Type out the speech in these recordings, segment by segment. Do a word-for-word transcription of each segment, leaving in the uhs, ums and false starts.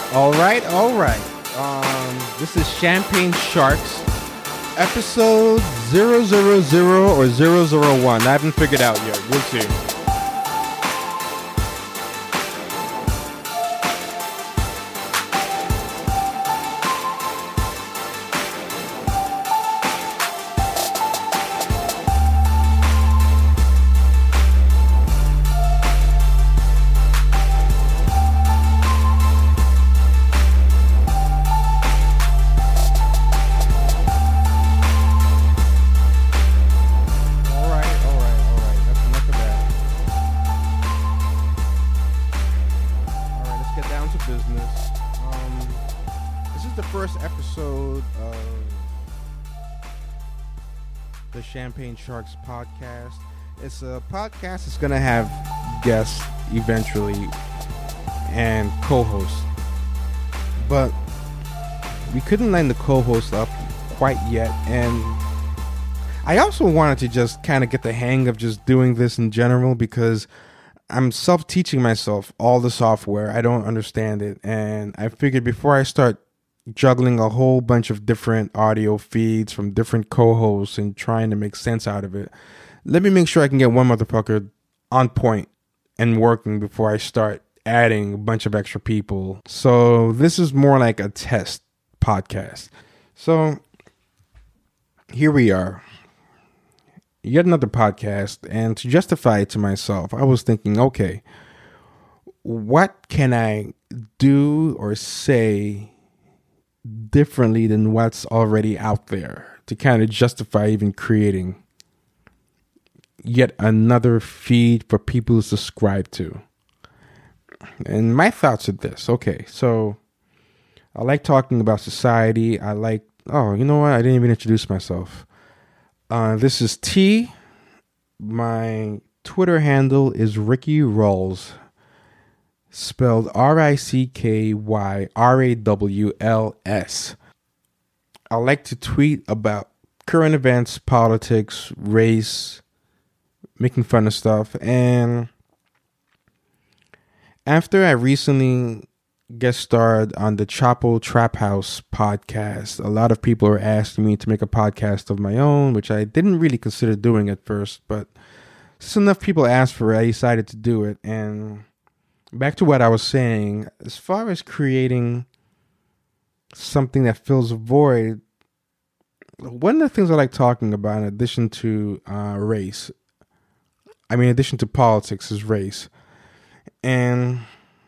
All right, all right. Um, this is Champagne Sharks, episode zero zero zero or zero zero one. I haven't figured out yet. We'll see. Champagne Sharks podcast. It's a podcast that's going to have guests eventually and co-hosts, but we couldn't line the co-host up quite yet, and I also wanted to just kind of get the hang of just doing this in general because I'm self-teaching myself all the software. I don't understand it, and I figured before I start juggling a whole bunch of different audio feeds from different co-hosts and trying to make sense out of it, let me make sure I can get one motherfucker on point and working before I start adding a bunch of extra people. So this is more like a test podcast. So here we are, yet another podcast, and to justify it to myself, I was thinking, okay, what can I do or say differently than what's already out there to kind of justify even creating yet another feed for people to subscribe to. And my thoughts are this. Okay, so I like talking about society. I like, oh, you know what? I didn't even introduce myself. Uh, this is T. My Twitter handle is Ricky Rawls, spelled R I C K Y R A W L S. I like to tweet about current events, politics, race, making fun of stuff. And after I recently guest starred on the Chapo Trap House podcast, a lot of people are asking me to make a podcast of my own, which I didn't really consider doing at first. But since enough people asked for it, I decided to do it. And back to what I was saying, as far as creating something that fills a void, one of the things I like talking about in addition to uh, race, I mean, in addition to politics, is race. And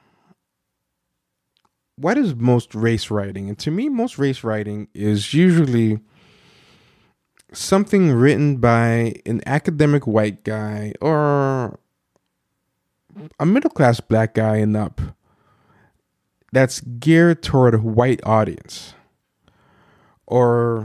what is most race writing? And to me, most race writing is usually something written by an academic white guy or a middle-class black guy and up that's geared toward a white audience or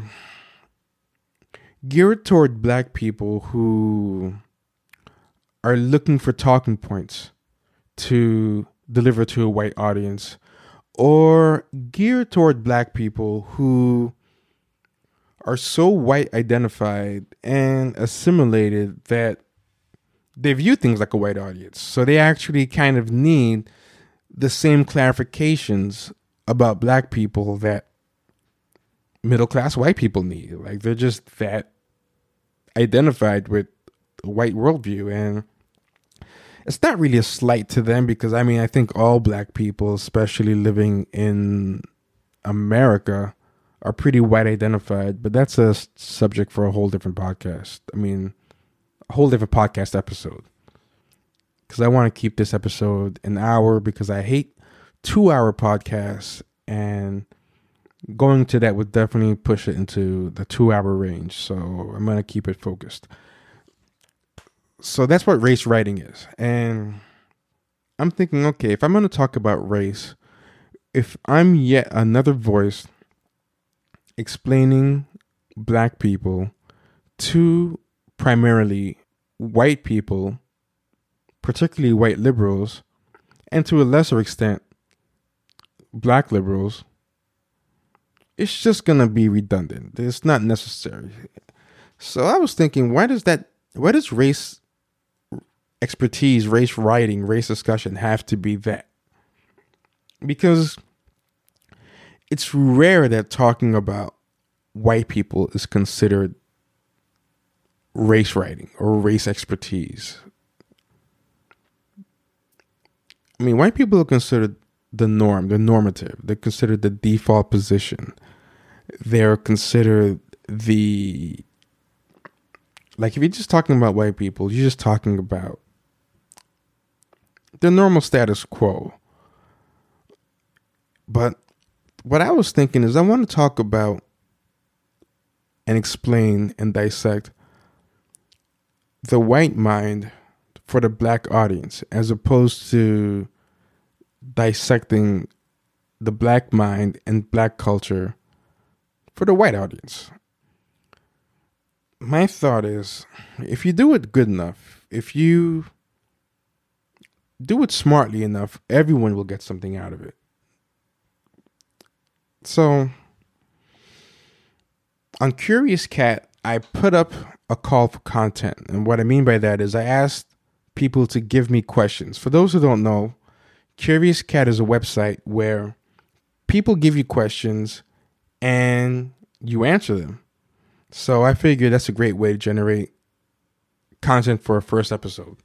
geared toward black people who are looking for talking points to deliver to a white audience, or geared toward black people who are so white identified and assimilated that they view things like a white audience. So they actually kind of need the same clarifications about black people that middle-class white people need. Like, they're just that identified with a white worldview. And it's not really a slight to them because, I mean, I think all black people, especially living in America, are pretty white identified. But that's a subject for a whole different podcast. I mean, a whole different podcast episode, because I want to keep this episode an hour because I hate two hour podcasts, and going to that would definitely push it into the two hour range. So I'm going to keep it focused. So that's what race writing is. And I'm thinking, okay, if I'm going to talk about race, if I'm yet another voice explaining black people to primarily white people, particularly white liberals, and to a lesser extent, black liberals, it's just going to be redundant. It's not necessary. So I was thinking, why does that, why does race expertise, race writing, race discussion have to be that? Because it's rare that talking about white people is considered race writing or race expertise. I mean, white people are considered the norm, the normative. They're considered the default position. They're considered the, like, if you're just talking about white people, you're just talking about the normal status quo. But what I was thinking is I want to talk about and explain and dissect the white mind for the black audience, as opposed to dissecting the black mind and black culture for the white audience. My thought is, if you do it good enough, if you do it smartly enough, everyone will get something out of it. So, on Curious Cat, I put up a call for content. And what I mean by that is I asked people to give me questions. For those who don't know, Curious Cat is a website where people give you questions and you answer them. So I figured that's a great way to generate content for a first episode.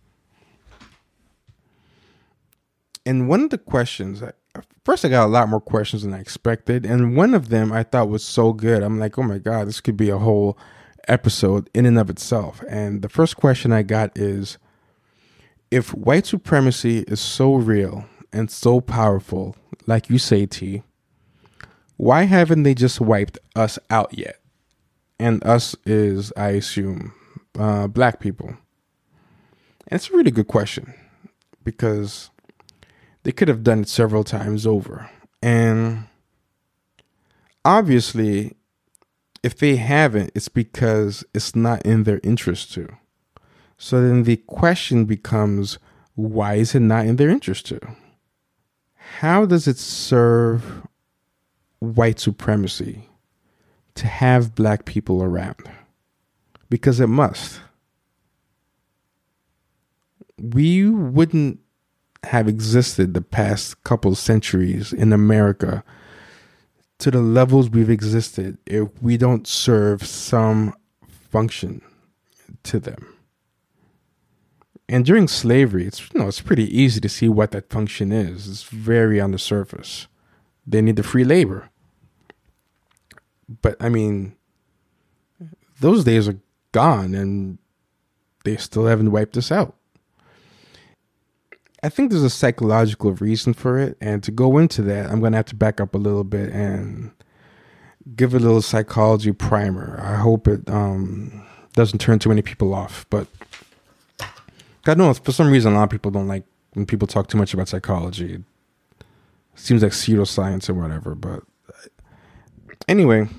And one of the questions, first I got a lot more questions than I expected. And one of them I thought was so good. I'm like, oh my God, this could be a whole episode in and of itself. And the first question I got is, if white supremacy is so real and so powerful, like you say, T, why haven't they just wiped us out yet? And us is, I assume, uh, black people. And it's a really good question, because they could have done it several times over. And obviously, if they haven't, it's because it's not in their interest to. So then the question becomes, why is it not in their interest to? How does it serve white supremacy to have black people around? Because it must. We wouldn't have existed the past couple centuries in America to the levels we've existed if we don't serve some function to them. And during slavery, it's, you know, it's pretty easy to see what that function is. It's very on the surface. They need the free labor. But I mean, those days are gone, and they still haven't wiped us out. I think there's a psychological reason for it. And to go into that, I'm going to have to back up a little bit and give a little psychology primer. I hope it um, doesn't turn too many people off. But I know for some reason a lot of people don't like when people talk too much about psychology. It seems like pseudoscience or whatever. But anyway,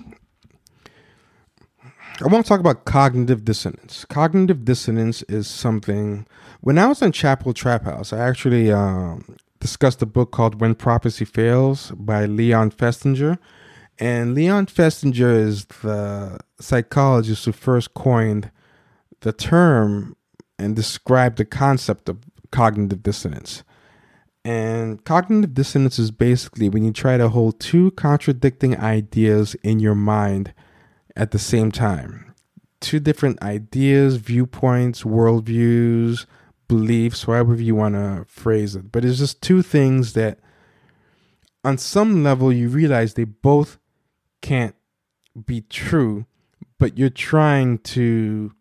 I want to talk about cognitive dissonance. Cognitive dissonance is something... When I was in Chapel Trap House, I actually um, discussed a book called When Prophecy Fails by Leon Festinger. And Leon Festinger is the psychologist who first coined the term and described the concept of cognitive dissonance. And cognitive dissonance is basically when you try to hold two contradicting ideas in your mind at the same time. Two different ideas, viewpoints, worldviews, beliefs, however you want to phrase it. But it's just two things that on some level you realize they both can't be true, but you're trying to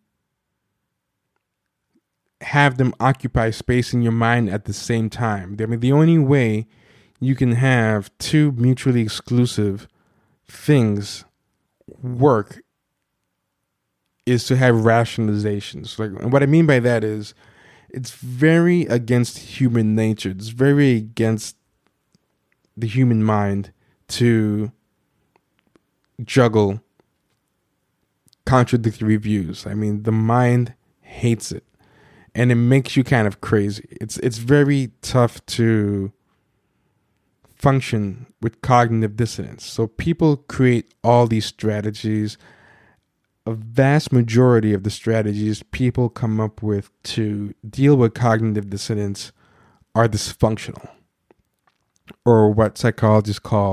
have them occupy space in your mind at the same time. I mean, the only way you can have two mutually exclusive things work is to have rationalizations. Like, and what I mean by that is it's very against human nature. It's very against the human mind to juggle contradictory views. I mean, the mind hates it, and it makes you kind of crazy. It's it's very tough to function with cognitive dissonance. So people create all these strategies. A vast majority of the strategies people come up with to deal with cognitive dissonance are dysfunctional, or what psychologists call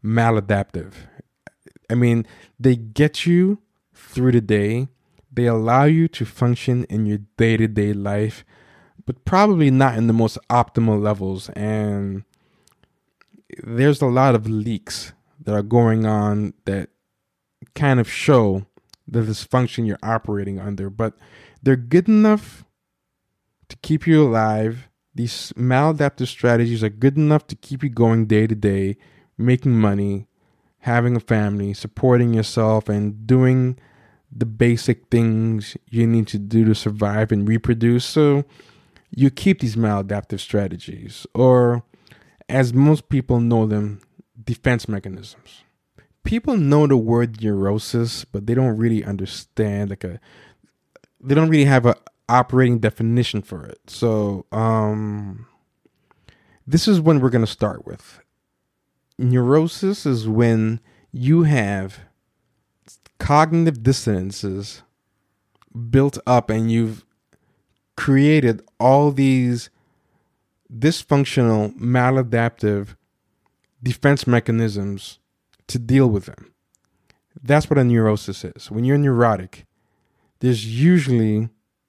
maladaptive. I mean, they get you through the day. They allow you to function in your day-to-day life, but probably not in the most optimal levels. And there's a lot of leaks that are going on that kind of show the dysfunction you're operating under, but they're good enough to keep you alive. These maladaptive strategies are good enough to keep you going day to day, making money, having a family, supporting yourself, and doing the basic things you need to do to survive and reproduce. So you keep these maladaptive strategies, or as most people know them, defense mechanisms. People know the word neurosis, but they don't really understand, like a, they don't really have a operating definition for it. So um, this is when we're going to start with. Neurosis is when you have cognitive dissonances built up and you've created all these dysfunctional, maladaptive defense mechanisms to deal with them. That's what a neurosis is. When you're neurotic, there's usually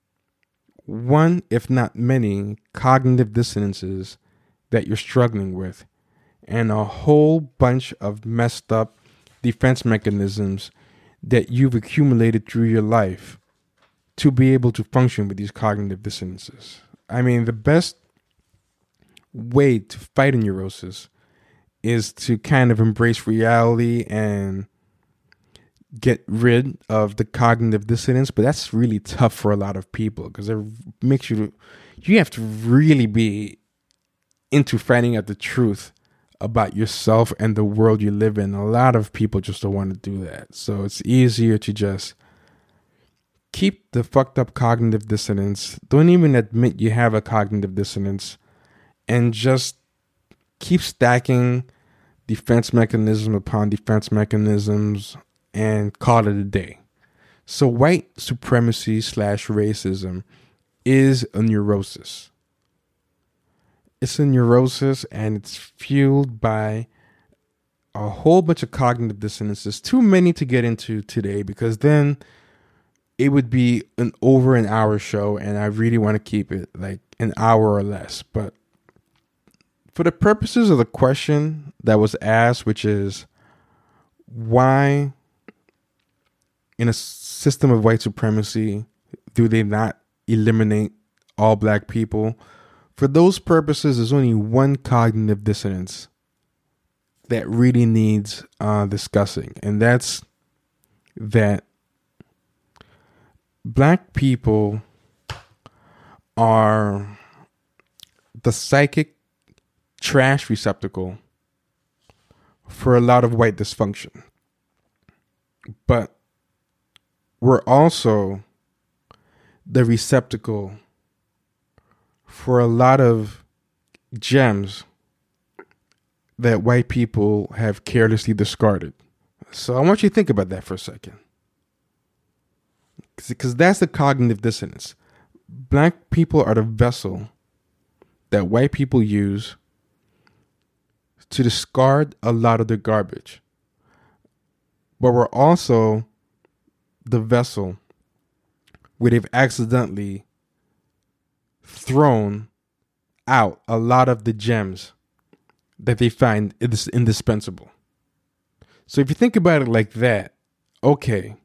one, if not many, cognitive dissonances that you're struggling with, and a whole bunch of messed up defense mechanisms that you've accumulated through your life to be able to function with these cognitive dissonances. I mean, the best way to fight a neurosis is to kind of embrace reality and get rid of the cognitive dissonance, but that's really tough for a lot of people because it makes you, you have to really be into finding out the truth about yourself and the world you live in. A lot of people just don't want to do that. So it's easier to just keep the fucked up cognitive dissonance. Don't even admit you have a cognitive dissonance and just keep stacking defense mechanism upon defense mechanisms and call it a day. So white supremacy slash racism is a neurosis. It's a neurosis, and it's fueled by a whole bunch of cognitive dissonances. Too many to get into today because then it would be an over an hour show, and I really want to keep it like an hour or less. But for the purposes of the question that was asked, which is why in a system of white supremacy do they not eliminate all black people? For those purposes, there's only one cognitive dissonance that really needs uh, discussing, and that's that black people are the psychic trash receptacle for a lot of white dysfunction. But we're also the receptacle for a lot of gems that white people have carelessly discarded. So I want you to think about that for a second. Because that's the cognitive dissonance. Black people are the vessel that white people use to discard a lot of the garbage. But we're also the vessel where they've accidentally thrown out a lot of the gems that they find is indispensable. So if you think about it like that, okay,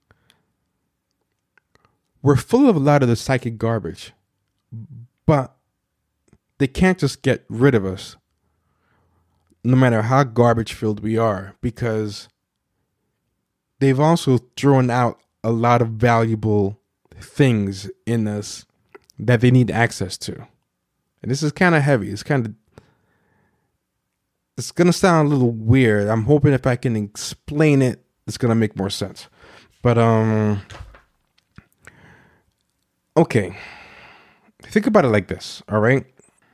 we're full of a lot of the psychic garbage, but they can't just get rid of us no matter how garbage filled we are, because they've also thrown out a lot of valuable things in us that they need access to. And this is kind of heavy. It's kind of, it's going to sound a little weird. I'm hoping if I can explain it, it's going to make more sense. But, um, okay. Think about it like this, all right?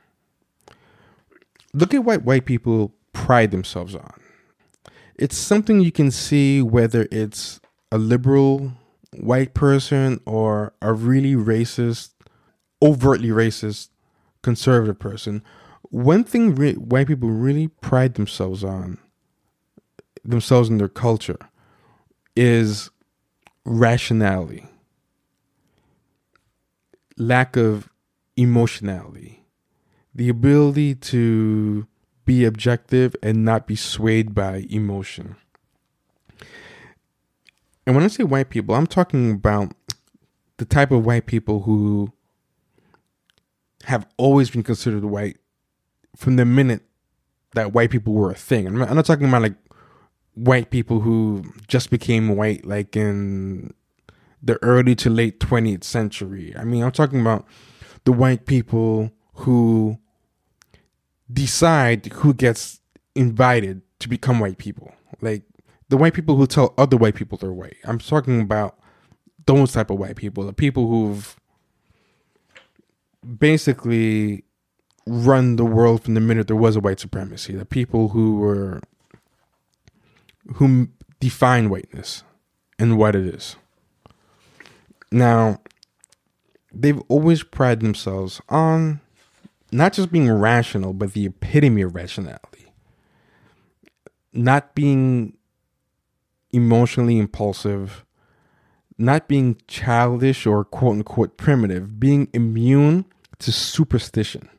Look at what white people pride themselves on. It's something you can see whether it's a liberal white person or a really racist, overtly racist conservative person. One thing re- white people really pride themselves on themselves and their culture is rationality, lack of emotionality, the ability to be objective and not be swayed by emotion. And when I say white people, I'm talking about the type of white people who have always been considered white from the minute that white people were a thing. I'm not, I'm not talking about like white people who just became white like in the early to late twentieth century. I mean, I'm talking about the white people who decide who gets invited to become white people. Like the white people who tell other white people they're white. I'm talking about those type of white people, the people who've basically run the world from the minute there was a white supremacy, the people who were who define whiteness and what it is. Now, they've always prided themselves on not just being rational, but the epitome of rationality. Not being emotionally impulsive, not being childish or quote unquote primitive, being immune to superstition.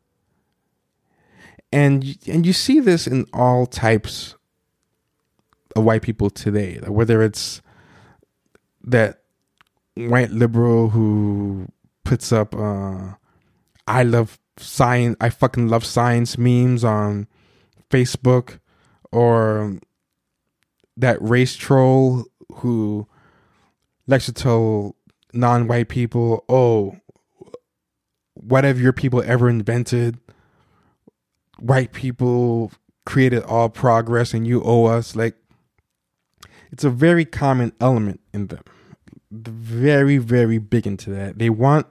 And, and you see this in all types of white people today, whether it's that white liberal who puts up uh, I love science, I fucking love science memes on Facebook, or that race troll who likes to tell non-white people, oh, what have your people ever invented? White people created all progress and you owe us. Like, it's a very common element in them. Very, very big into that. They want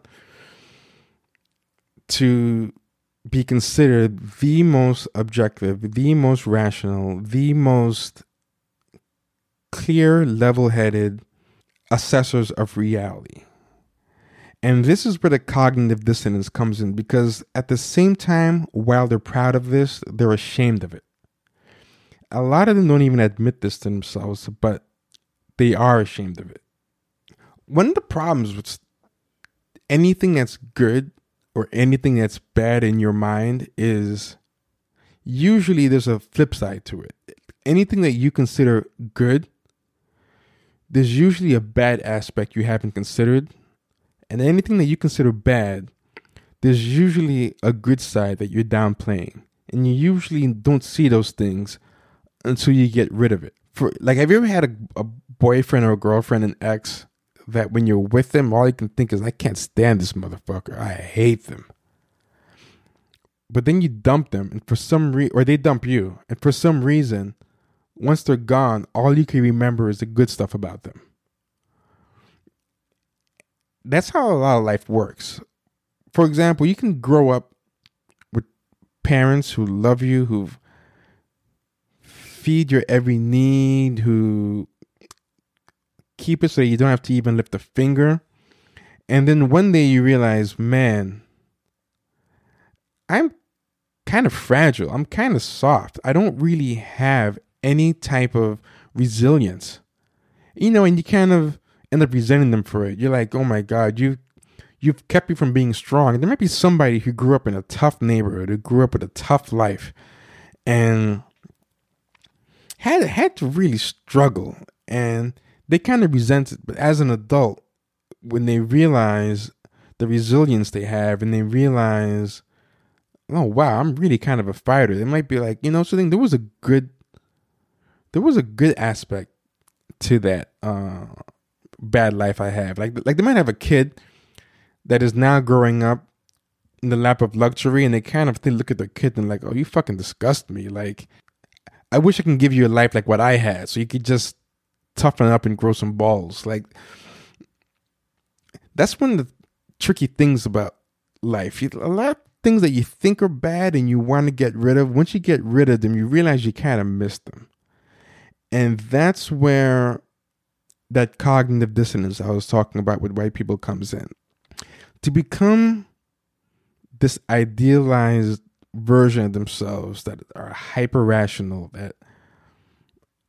to be considered the most objective, the most rational, the most clear, level-headed assessors of reality. And this is where the cognitive dissonance comes in, because at the same time, while they're proud of this, they're ashamed of it. A lot of them don't even admit this to themselves, but they are ashamed of it. One of the problems with anything that's good or anything that's bad in your mind is usually there's a flip side to it. Anything that you consider good, there's usually a bad aspect you haven't considered. And anything that you consider bad, there's usually a good side that you're downplaying. And you usually don't see those things until you get rid of it. For like, have you ever had a, a boyfriend or a girlfriend, an ex, that when you're with them, all you can think is, I can't stand this motherfucker. I hate them. But then you dump them, and for some reason, or they dump you, and for some reason, once they're gone, all you can remember is the good stuff about them. That's how a lot of life works. For example, you can grow up with parents who love you, who feed your every need, who keep it so that you don't have to even lift a finger. And then one day you realize, man, I'm kind of fragile. I'm kind of soft. I don't really have any type of resilience. You know, and you kind of end up resenting them for it. You're like, oh my God, you, you've kept me from being strong. And there might be somebody who grew up in a tough neighborhood, who grew up with a tough life, and had had to really struggle. And they kind of resent it. But as an adult, when they realize the resilience they have, and they realize, oh wow, I'm really kind of a fighter, they might be like, you know, something. There was a good, there was a good aspect to that uh, bad life I have. Like, like they might have a kid that is now growing up in the lap of luxury, and they kind of look at their kid and like, oh, you fucking disgust me. Like, I wish I can give you a life like what I had, so you could just toughen up and grow some balls. Like, that's one of the tricky things about life. You, a lot of things that you think are bad and you want to get rid of, once you get rid of them, you realize you kind of miss them. And that's where that cognitive dissonance I was talking about with white people comes in. To become this idealized version of themselves that are hyper rational, that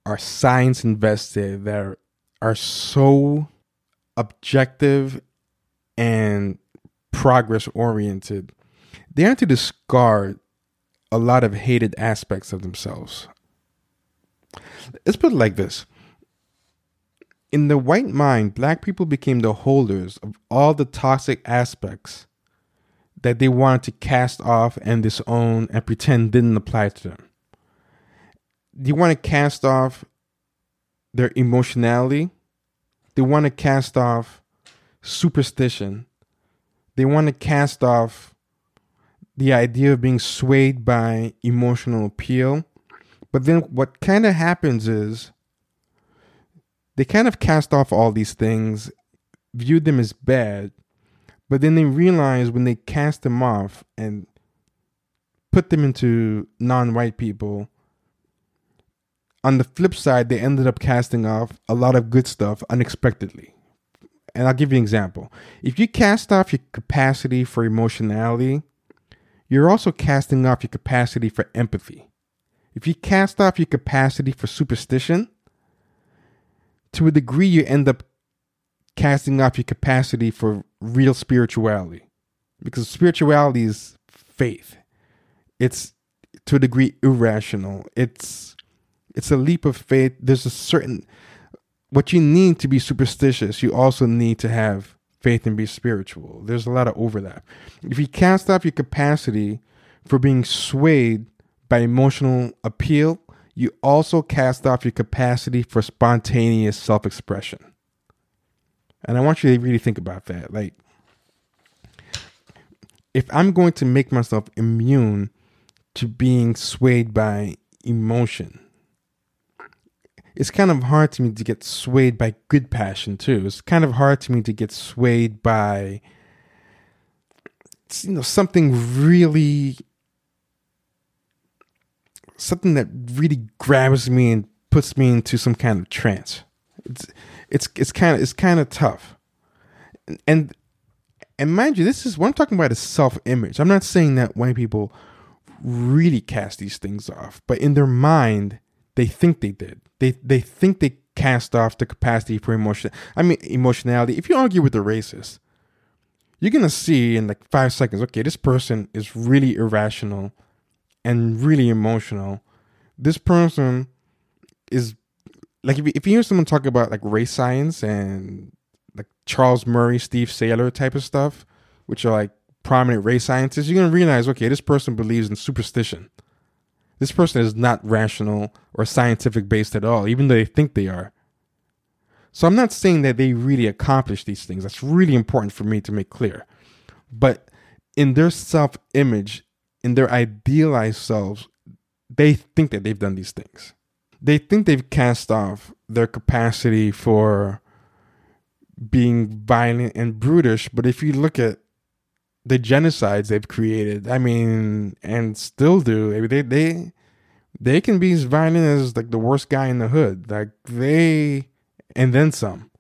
are science invested, that are, are so objective and progress oriented, they have to discard a lot of hated aspects of themselves. Let's put it like this. In the white mind, black people became the holders of all the toxic aspects that they wanted to cast off and disown and pretend didn't apply to them. They want to cast off their emotionality. They want to cast off superstition. They want to cast off the idea of being swayed by emotional appeal. But then what kind of happens is they kind of cast off all these things, view them as bad, but then they realize when they cast them off and put them into non-white people, on the flip side, they ended up casting off a lot of good stuff unexpectedly. And I'll give you an example. If you cast off your capacity for emotionality, you're also casting off your capacity for empathy. If you cast off your capacity for superstition, to a degree, you end up casting off your capacity for real spirituality. Because spirituality is faith. It's, to a degree, irrational. It's it's a leap of faith. There's a certain... What you need to be superstitious, you also need to have faith and be spiritual. There's a lot of overlap. If you cast off your capacity for being swayed by emotional appeal, you also cast off your capacity for spontaneous self-expression. And I want you to really think about that. Like, if I'm going to make myself immune to being swayed by emotion, it's kind of hard to me to get swayed by good passion too. It's kind of hard to me to get swayed by, you know, something really, something that really grabs me and puts me into some kind of trance. It's it's it's kind of it's kind of tough. And and mind you, this is what I'm talking about is self-image. I'm not saying that white people really cast these things off, but in their mind, they think they did. They they think they cast off the capacity for emotion. I mean, emotionality. If you argue with a racist, you're going to see in like five seconds, okay, this person is really irrational and really emotional. This person is like, if you, if you hear someone talk about like race science and like Charles Murray, Steve Saylor type of stuff, which are like prominent race scientists, you're going to realize, okay, this person believes in superstition. This person is not rational or scientific based at all, even though they think they are. So I'm not saying that they really accomplish these things. That's really important for me to make clear. But in their self-image, in their idealized selves, they think that they've done these things. They think they've cast off their capacity for being violent and brutish. But if you look at the genocides they've created, I mean, and still do, I mean, they they they can be as violent as like the worst guy in the hood. Like they, and then some.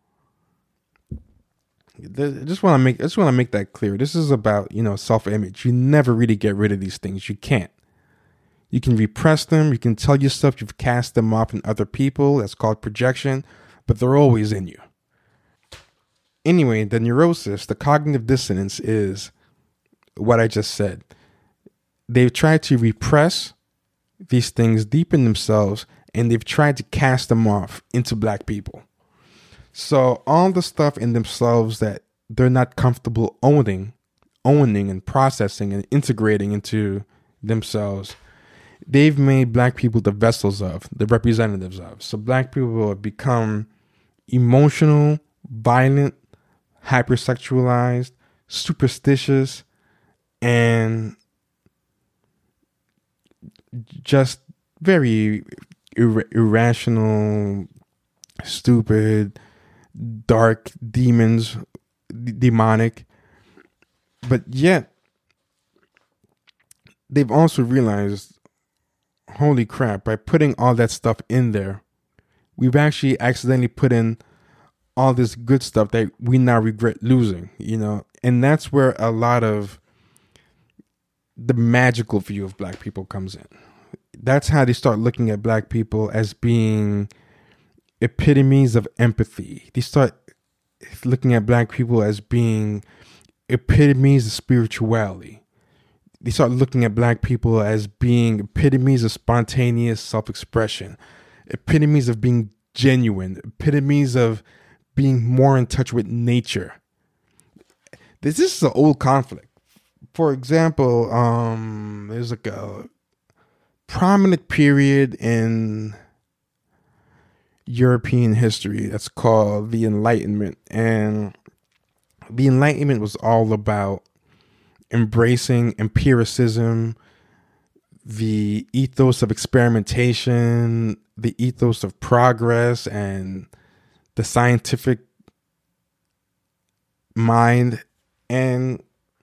I just want to make I just want to make that clear. This is about, you know, self-image. You never really get rid of these things. You can't. You can repress them. You can tell yourself you've cast them off in other people. That's called projection, but they're always in you. Anyway, the neurosis, the cognitive dissonance is what I just said. They've tried to repress these things deep in themselves, and they've tried to cast them off into black people. So all the stuff in themselves that they're not comfortable owning, owning and processing and integrating into themselves, they've made black people the vessels of, the representatives of. So black people have become emotional, violent, hypersexualized, superstitious, and just very ir- irrational, stupid, dark demons, d- demonic. But yet, they've also realized, holy crap, by putting all that stuff in there, we've actually accidentally put in all this good stuff that we now regret losing, you know? And that's where a lot of the magical view of black people comes in. That's how they start looking at black people as being epitomes of empathy. They start looking at black people as being epitomes of spirituality. They start looking at black people as being epitomes of spontaneous self-expression, epitomes of being genuine, epitomes of being more in touch with nature. This, this is an old conflict. For example, um, there's like a prominent period in European history that's called the Enlightenment. And the Enlightenment was all about embracing empiricism, the ethos of experimentation, the ethos of progress, and the scientific mind. And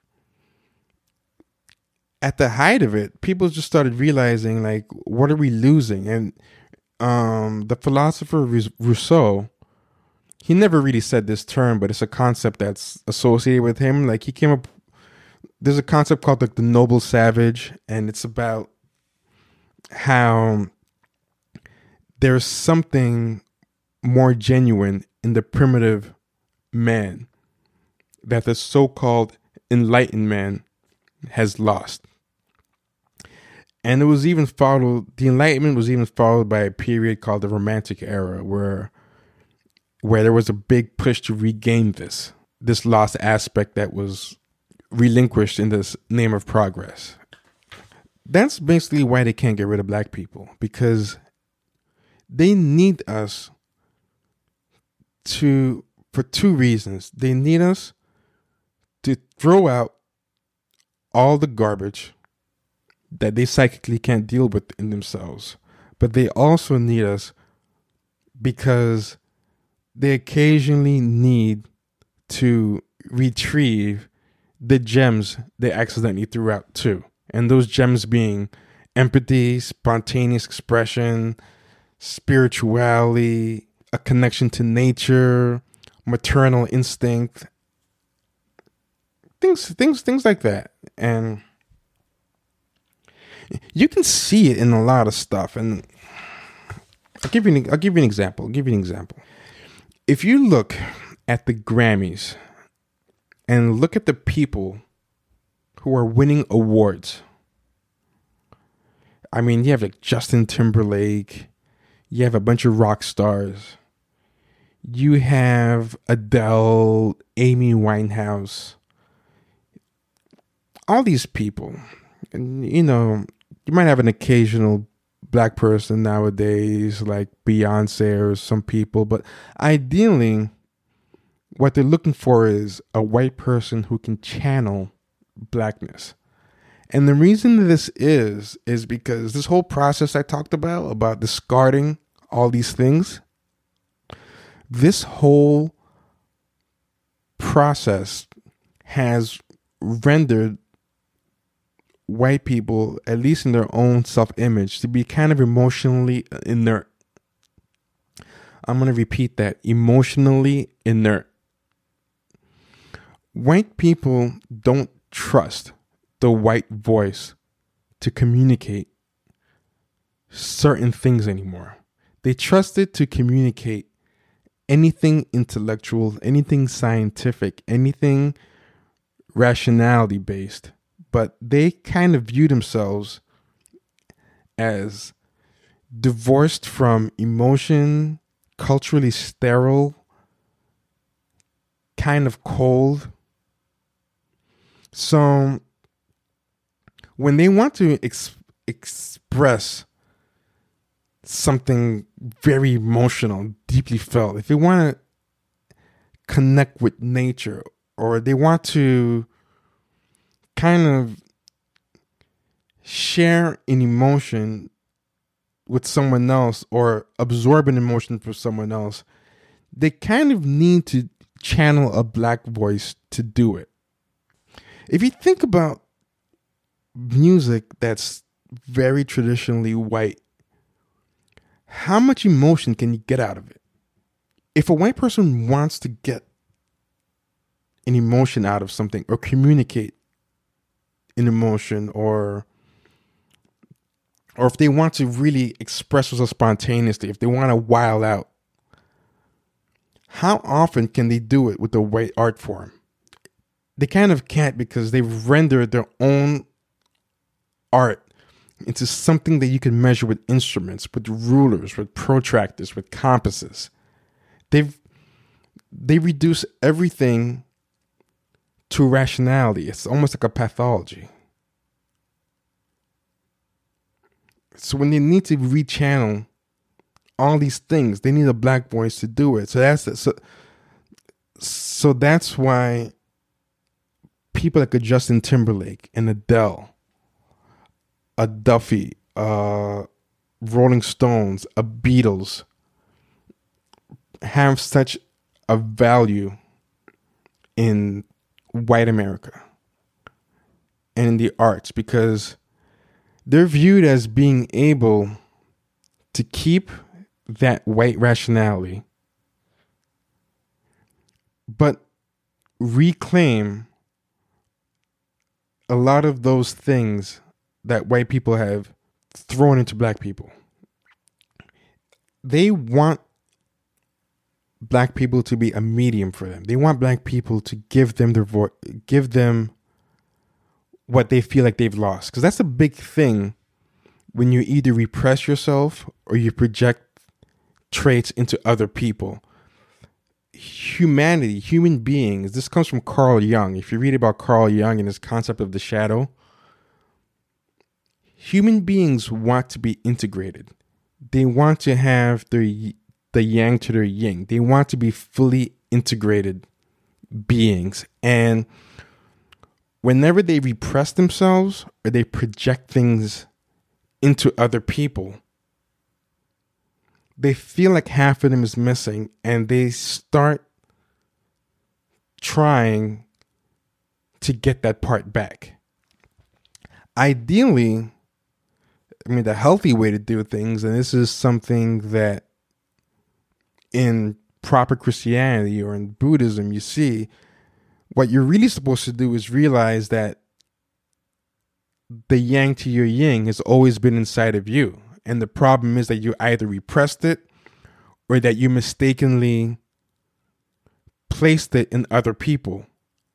at the height of it, people just started realizing, like, what are we losing? And um, the philosopher Rousseau, he never really said this term, but it's a concept that's associated with him. Like, he came up, there's a concept called like the noble savage, and it's about how there's something more genuine in the primitive man that the so-called enlightened man has lost. And it was even followed, the Enlightenment was even followed by a period called the Romantic Era, where where there was a big push to regain this, this lost aspect that was relinquished in this name of progress. That's basically why they can't get rid of black people, because they need us to, for two reasons. They need us to throw out all the garbage that they psychically can't deal with in themselves. But they also need us because they occasionally need to retrieve the gems they accidentally threw out too. And those gems being empathy, spontaneous expression, spirituality, a connection to nature, maternal instinct, things, things, things like that. And you can see it in a lot of stuff. And I'll give you an, I'll give you an example. I'll give you an example. If you look at the Grammys and look at the people who are winning awards, I mean, you have like Justin Timberlake, you have a bunch of rock stars, you have Adele, Amy Winehouse, all these people. And, you know, you might have an occasional black person nowadays like Beyonce or some people, but ideally what they're looking for is a white person who can channel blackness. And the reason this is, is because this whole process I talked about, about discarding all these things, this whole process has rendered white people, at least in their own self-image, to be kind of emotionally inert. I'm going to repeat that. Emotionally inert. White people don't trust the white voice to communicate certain things anymore. They trust it to communicate anything intellectual, anything scientific, anything rationality based. But they kind of view themselves as divorced from emotion, culturally sterile, kind of cold. So when they want to ex- express something very emotional, deeply felt, if they want to connect with nature, or they want to kind of share an emotion with someone else or absorb an emotion from someone else, they kind of need to channel a black voice to do it. If you think about music that's very traditionally white, how much emotion can you get out of it? If a white person wants to get an emotion out of something or communicate an emotion or or if they want to really express themselves spontaneously, if they want to wild out, how often can they do it with the white art form? They kind of can't, because they've rendered their own art into something that you can measure with instruments, with rulers, with protractors, with compasses. They've they reduce everything to rationality. It's almost like a pathology. So when they need to rechannel all these things, they need a black voice to do it. So that's so, so that's why people like a Justin Timberlake and Adele, a Duffy, uh, Rolling Stones, a Beatles have such a value in white America and in the arts, because they're viewed as being able to keep that white rationality, but reclaim a lot of those things that white people have thrown into black people. They want black people to be a medium for them. They want black people to give them their voice, give them what they feel like they've lost. Because that's a big thing when you either repress yourself or you project traits into other people. Humanity, human beings, this comes from Carl Jung. If you read about Carl Jung and his concept of the shadow, human beings want to be integrated. They want to have their the yang to their yin. They want to be fully integrated beings. And whenever they repress themselves or they project things into other people, they feel like half of them is missing, and they start trying to get that part back. Ideally, I mean, the healthy way to do things, and this is something that in proper Christianity or in Buddhism you see, what you're really supposed to do is realize that the yang to your yin has always been inside of you. And the problem is that you either repressed it or that you mistakenly placed it in other people.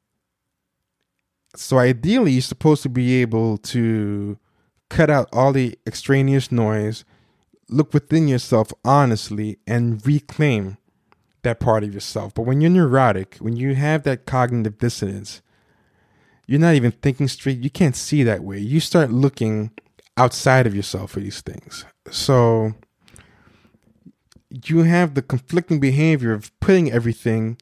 So ideally, you're supposed to be able to cut out all the extraneous noise, look within yourself honestly, and reclaim that part of yourself. But when you're neurotic, when you have that cognitive dissonance, you're not even thinking straight. You can't see that way. You start looking outside of yourself for these things. So you have the conflicting behavior of putting everything,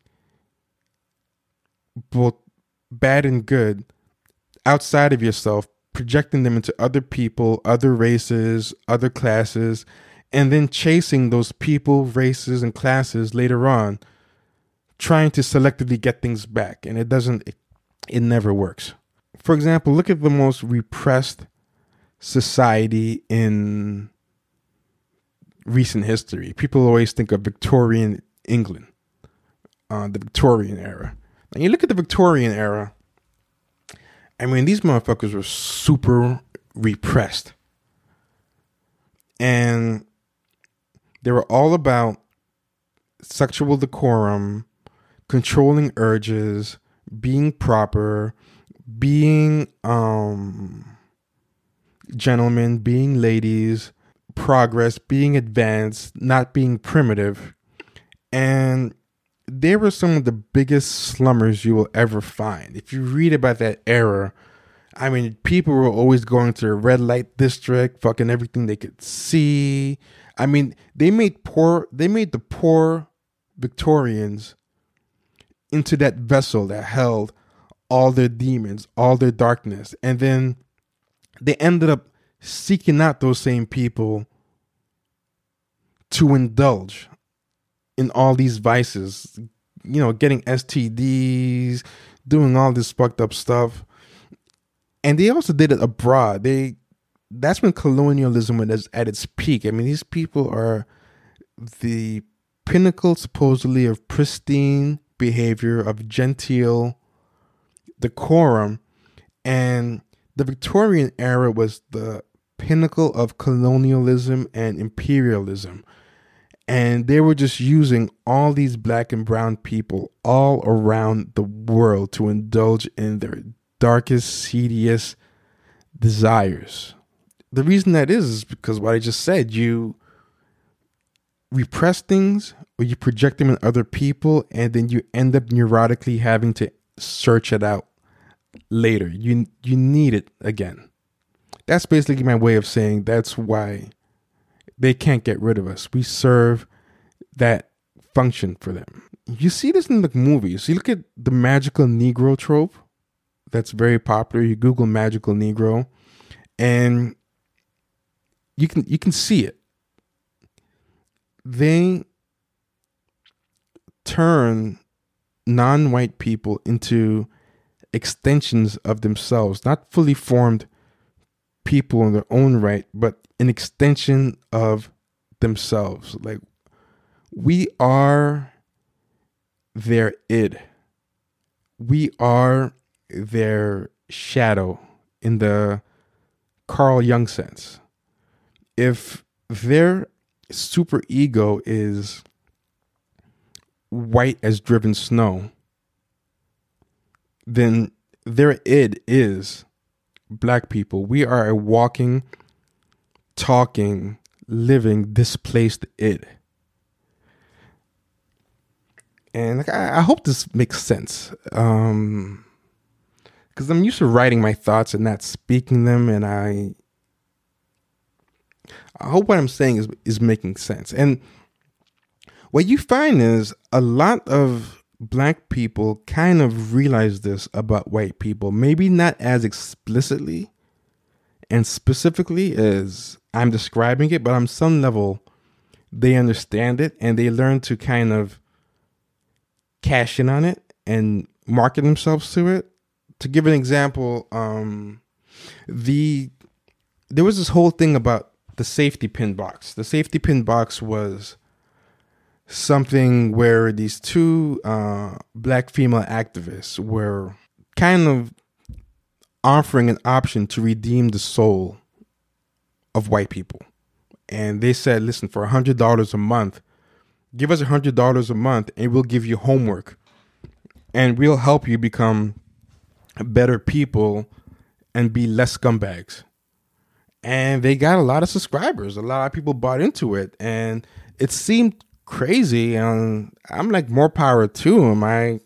both bad and good, outside of yourself, projecting them into other people, other races, other classes, and then chasing those people, races, and classes later on, trying to selectively get things back. And it doesn't, it, it never works. For example, look at the most repressed society in recent history. People always think of Victorian England, uh, the Victorian era. And you look at the Victorian era, I mean, these motherfuckers were super repressed. And they were all about sexual decorum, controlling urges, being proper, being um, gentlemen, being ladies, progress, being advanced, not being primitive. And they were some of the biggest slummers you will ever find. If you read about that era, I mean, people were always going to the red light district, fucking everything they could see. I mean, they made poor, they made the poor Victorians into that vessel that held all their demons, all their darkness. And then they ended up seeking out those same people to indulge in all these vices, you know, getting S T Ds, doing all this fucked up stuff. And they also did it abroad. They, that's when colonialism was at its peak. I mean, these people are the pinnacle, supposedly, of pristine behavior, of genteel decorum. And the Victorian era was the pinnacle of colonialism and imperialism. And they were just using all these black and brown people all around the world to indulge in their darkest, seediest desires. The reason that is, is because what I just said, you repress things or you project them in other people, and then you end up neurotically having to search it out later. You you need it again. That's basically my way of saying that's why they can't get rid of us. We serve that function for them. You see this in the movies. You look at the magical Negro trope that's very popular. You Google magical Negro and you can you can see it. They turn non-white people into extensions of themselves, not fully formed people in their own right, but an extension of themselves. Like, we are their id. We are their shadow in the Carl Jung sense. If their super ego is white as driven snow, then their id is black people. We are a walking, talking, living, displaced id. And like, I, I hope this makes sense. Um, because I'm used to writing my thoughts and not speaking them, and I I hope what I'm saying is is making sense. And what you find is a lot of black people kind of realize this about white people, maybe not as explicitly and specifically as I'm describing it, but on some level they understand it and they learn to kind of cash in on it and market themselves to it. To give an example, um, the there was this whole thing about the safety pin box. The safety pin box was something where these two uh, black female activists were kind of offering an option to redeem the soul of white people. And they said, listen, for one hundred dollars a month, give us one hundred dollars a month and we'll give you homework. And we'll help you become better people and be less scumbags. And they got a lot of subscribers. A lot of people bought into it. And it seemed crazy. And I'm like, more power to them. I,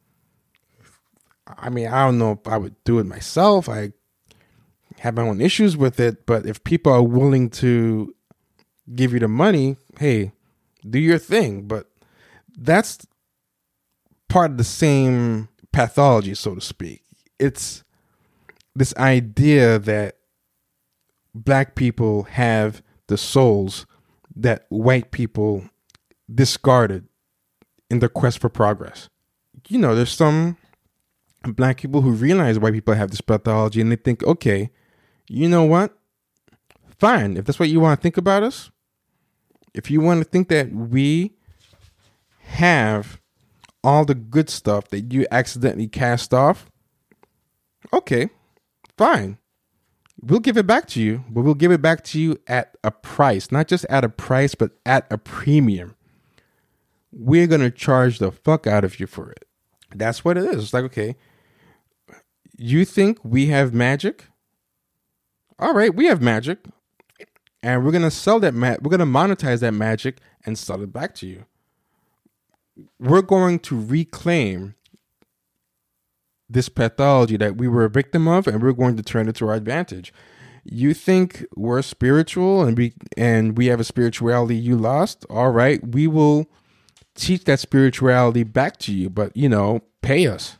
I mean, I don't know if I would do it myself. I have my own issues with it. But if people are willing to give you the money, hey, do your thing. But that's part of the same pathology, so to speak. It's this idea that black people have the souls that white people discarded in their quest for progress. You know, there's some black people who realize white people have this pathology and they think, okay, you know what? Fine. If that's what you want to think about us, if you want to think that we have all the good stuff that you accidentally cast off, okay, fine. We'll give it back to you, but we'll give it back to you at a price, not just at a price, but at a premium. We're going to charge the fuck out of you for it. That's what it is. It's like, okay, you think we have magic? All right, we have magic. And we're going to sell that, ma- we're going to monetize that magic and sell it back to you. We're going to reclaim this pathology that we were a victim of, and we're going to turn it to our advantage. You think we're spiritual and we and we have a spirituality you lost? All right, we will teach that spirituality back to you, but, you know, pay us.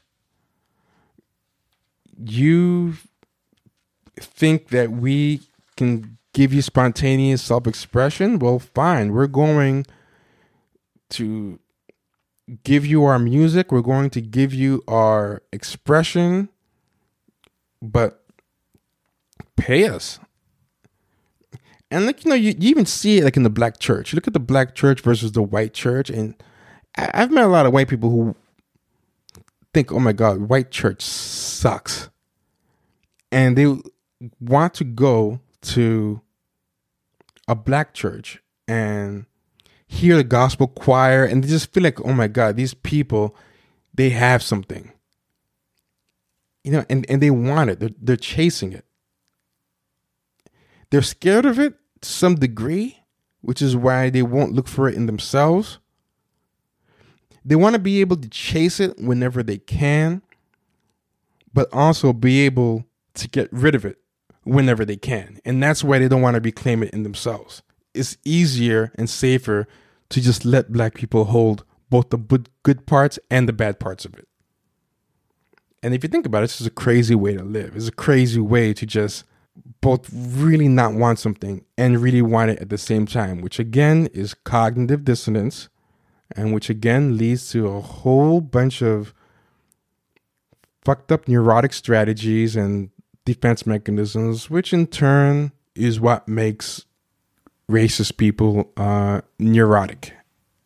You think that we can give you spontaneous self-expression? Well, fine. We're going to give you our music. We're going to give you our expression, but pay us. And like, you know, you, you even see it like in the black church. You look at the black church versus the white church. And I, I've met a lot of white people who think, oh my God, white church sucks. And they want to go to a black church and hear the gospel choir, and they just feel like, oh my God, these people, they have something. You know, and, and they want it. They're, they're chasing it. They're scared of it to some degree, which is why they won't look for it in themselves. They want to be able to chase it whenever they can, but also be able to get rid of it whenever they can. And that's why they don't want to reclaim it in themselves. It's easier and safer to just let black people hold both the good parts and the bad parts of it. And if you think about it, this is a crazy way to live. It's a crazy way to just both really not want something and really want it at the same time, which again is cognitive dissonance, and which again leads to a whole bunch of fucked up neurotic strategies and defense mechanisms, which in turn is what makes racist people uh, neurotic.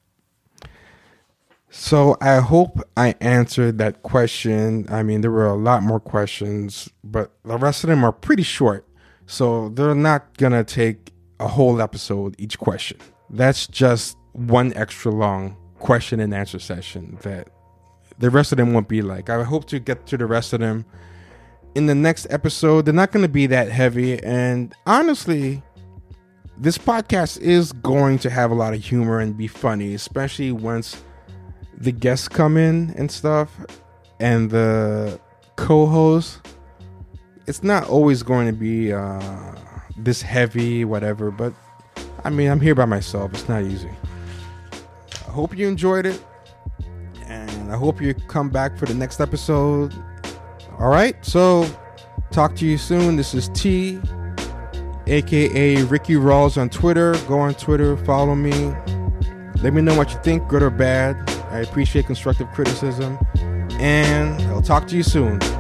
So I hope I answered that question. I mean, there were a lot more questions, but the rest of them are pretty short. So they're not going to take a whole episode each question. That's just one extra long question and answer session that the rest of them won't be like. I hope to get to the rest of them in the next episode. They're not going to be that heavy. And honestly, this podcast is going to have a lot of humor and be funny, especially once the guests come in and stuff, and the co-host. It's not always going to be uh, this heavy, whatever, but I mean, I'm here by myself. It's not easy. I hope you enjoyed it, and I hope you come back for the next episode. All right, so talk to you soon. This is T, aka Ricky Rawls on Twitter. Go on Twitter, follow me. Let me know what you think, good or bad. I appreciate constructive criticism, and I'll talk to you soon.